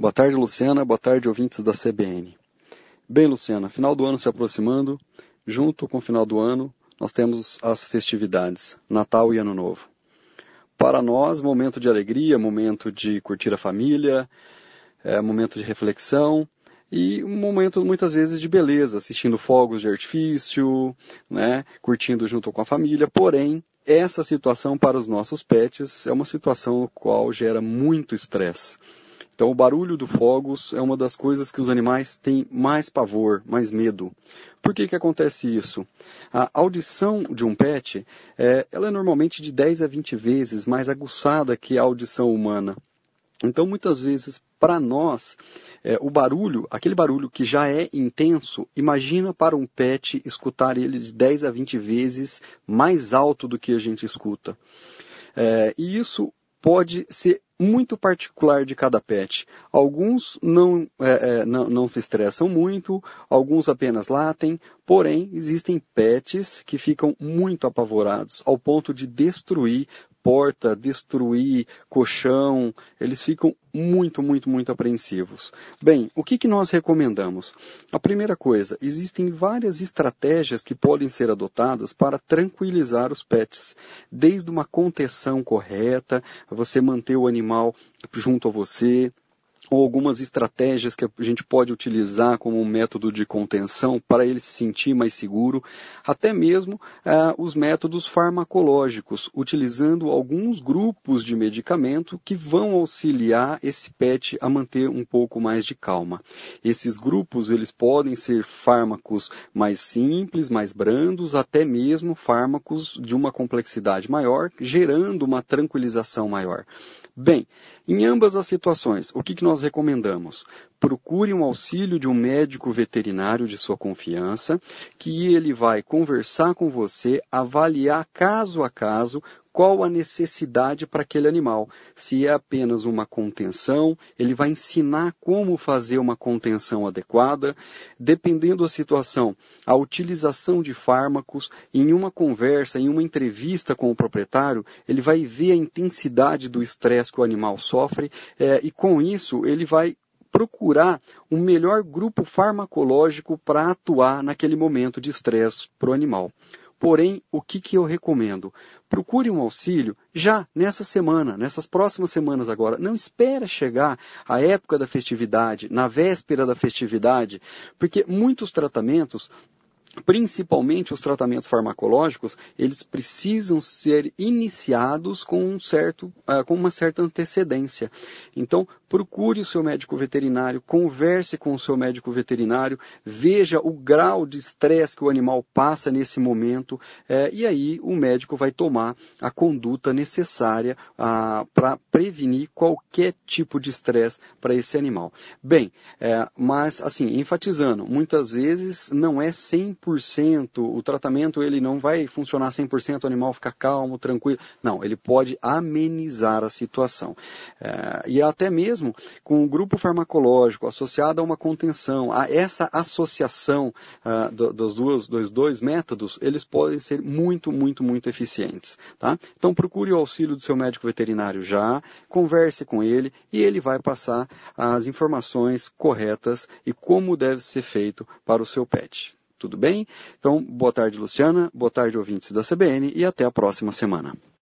Boa tarde, Luciana. Boa tarde, ouvintes da CBN. Bem, Luciana, final do ano se aproximando. Junto com o final do ano, nós temos as festividades, Natal e Ano Novo. Para nós, momento de alegria, momento de curtir a família, momento de reflexão e um momento, muitas vezes, de beleza, assistindo fogos de artifício, né, curtindo junto com a família. Porém, essa situação para os nossos pets é uma situação no qual gera muito estresse. Então, o barulho dos fogos é uma das coisas que os animais têm mais pavor, mais medo. Por que acontece isso? A audição de um pet, ela é normalmente de 10 a 20 vezes mais aguçada que a audição humana. Então, muitas vezes, para nós, o barulho, aquele barulho que já é intenso, imagina para um pet escutar ele de 10 a 20 vezes mais alto do que a gente escuta. E isso pode ser muito particular de cada pet. Alguns não se estressam muito, alguns apenas latem, porém existem pets que ficam muito apavorados, ao ponto de destruir porta, destruir colchão, eles ficam muito apreensivos. Bem, o que nós recomendamos? A primeira coisa, existem várias estratégias que podem ser adotadas para tranquilizar os pets, desde uma contenção correta, você manter o animal junto a você, ou algumas estratégias que a gente pode utilizar como um método de contenção para ele se sentir mais seguro, até mesmo os métodos farmacológicos, utilizando alguns grupos de medicamento que vão auxiliar esse pet a manter um pouco mais de calma. Esses grupos, eles podem ser fármacos mais simples, mais brandos, até mesmo fármacos de uma complexidade maior, gerando uma tranquilização maior. Bem, em ambas as situações, o que nós recomendamos? Procure um auxílio de um médico veterinário de sua confiança, que ele vai conversar com você, avaliar caso a caso qual a necessidade para aquele animal. Se é apenas uma contenção, ele vai ensinar como fazer uma contenção adequada. Dependendo da situação, a utilização de fármacos, em uma conversa, em uma entrevista com o proprietário, ele vai ver a intensidade do estresse que o animal sofre e com isso ele vai procurar um melhor grupo farmacológico para atuar naquele momento de estresse para o animal. Porém, o que eu recomendo? Procure um auxílio já nessa semana, nessas próximas semanas agora. Não espera chegar a época da festividade, na véspera da festividade, porque muitos tratamentos, principalmente os tratamentos farmacológicos, eles precisam ser iniciados com uma certa antecedência. Então, procure o seu médico veterinário, converse com o seu médico veterinário, veja o grau de estresse que o animal passa nesse momento, e aí o médico vai tomar a conduta necessária para prevenir qualquer tipo de estresse para esse animal. Bem, mas assim, enfatizando, muitas vezes não é 100%, o tratamento ele não vai funcionar 100%, o animal ficar calmo, tranquilo. Não, ele pode amenizar a situação. E até mesmo com um grupo farmacológico associado a uma contenção, a essa associação dos dois métodos, eles podem ser muito eficientes. Tá? Então procure o auxílio do seu médico veterinário já, converse com ele e ele vai passar as informações corretas e como deve ser feito para o seu pet. Tudo bem? Então, boa tarde, Luciana, boa tarde, ouvintes da CBN, e até a próxima semana.